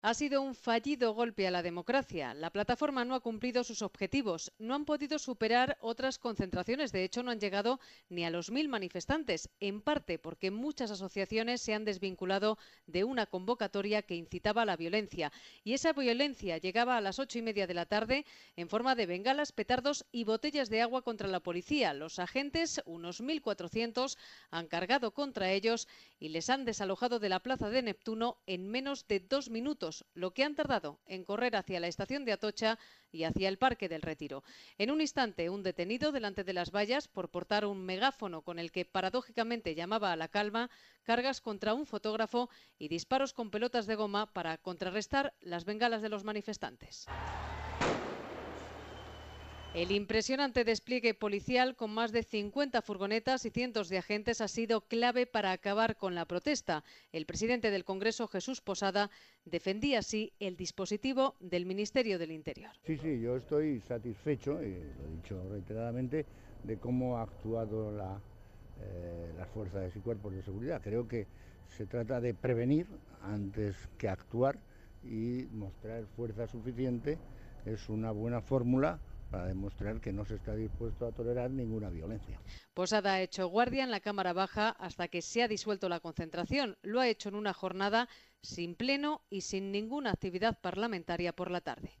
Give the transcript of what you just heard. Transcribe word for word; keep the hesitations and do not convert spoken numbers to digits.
Ha sido un fallido golpe a la democracia. La plataforma no ha cumplido sus objetivos. No han podido superar otras concentraciones. De hecho, no han llegado ni a los mil manifestantes. En parte porque muchas asociaciones se han desvinculado de una convocatoria que incitaba a la violencia. Y esa violencia llegaba a las ocho y media de la tarde en forma de bengalas, petardos y botellas de agua contra la policía. Los agentes, unos mil cuatrocientos, han cargado contra ellos y les han desalojado de la plaza de Neptuno en menos de dos minutos. Lo que han tardado en correr hacia la estación de Atocha y hacia el Parque del Retiro. En un instante, un detenido delante de las vallas por portar un megáfono con el que paradójicamente llamaba a la calma, cargas contra un fotógrafo y disparos con pelotas de goma para contrarrestar las bengalas de los manifestantes. El impresionante despliegue policial con más de cincuenta furgonetas y cientos de agentes ha sido clave para acabar con la protesta. El presidente del Congreso, Jesús Posada, defendía así el dispositivo del Ministerio del Interior. Sí, sí, yo estoy satisfecho, y lo he dicho reiteradamente, de cómo ha actuado la, eh, las fuerzas y cuerpos de seguridad. Creo que se trata de prevenir antes que actuar, y mostrar fuerza suficiente es una buena fórmula para demostrar que no se está dispuesto a tolerar ninguna violencia. Posada ha hecho guardia en la Cámara Baja hasta que se ha disuelto la concentración. Lo ha hecho en una jornada sin pleno y sin ninguna actividad parlamentaria por la tarde.